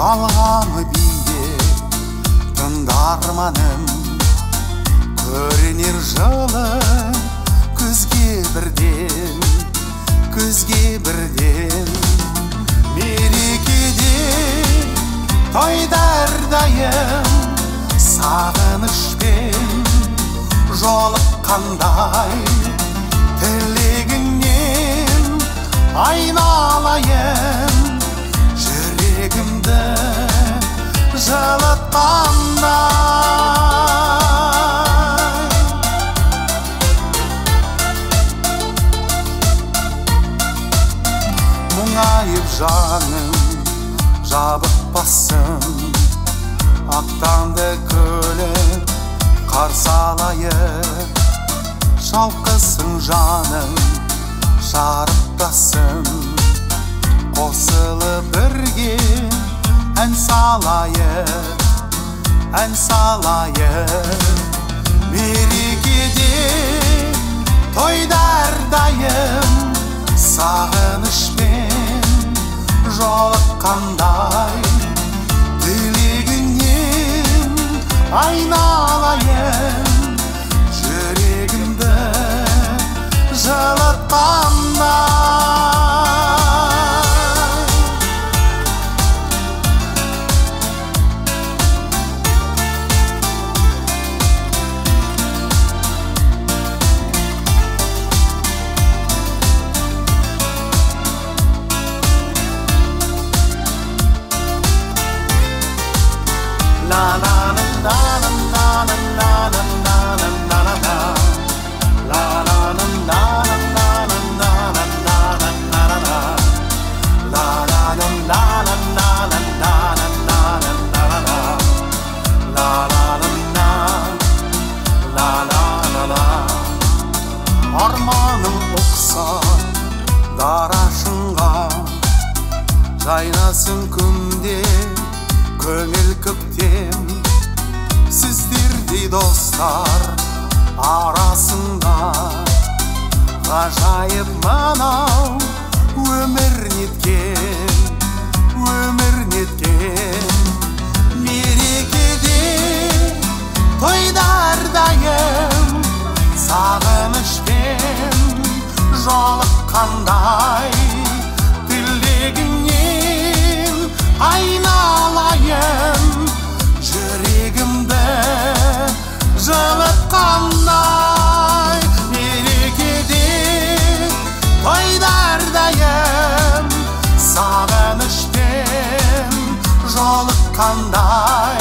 талғамы биік тыңдарманым, көрінер жылы күзге бірден мерекеде тойда әрдайым сағынышпен жолыққандай, тілегіңнен айналайын жүрегімді жылытқандай. Мұңайып жаным жабықпасын, ақтанды күліп қарсы алайық, шалқысын жаным шарықтасын, қосылып бірге ән салайық, мерекеде тойда әрдайым сағынышпен жолыққандай, тілегіңнен айналайын жүрегімді жылытқандай. Арманым ұқса дара шыңға, жайнасын күнде көңіл көктем, сіздердей достар арасында ғажайып мынау өмір неткен, мерекеде тойда әрдайым сағынышпен жолыққандай, тілегіңнен айналайын жүрегімді жылытқандай, мерекеде тойда әрдайым сағынышпен жолыққандай,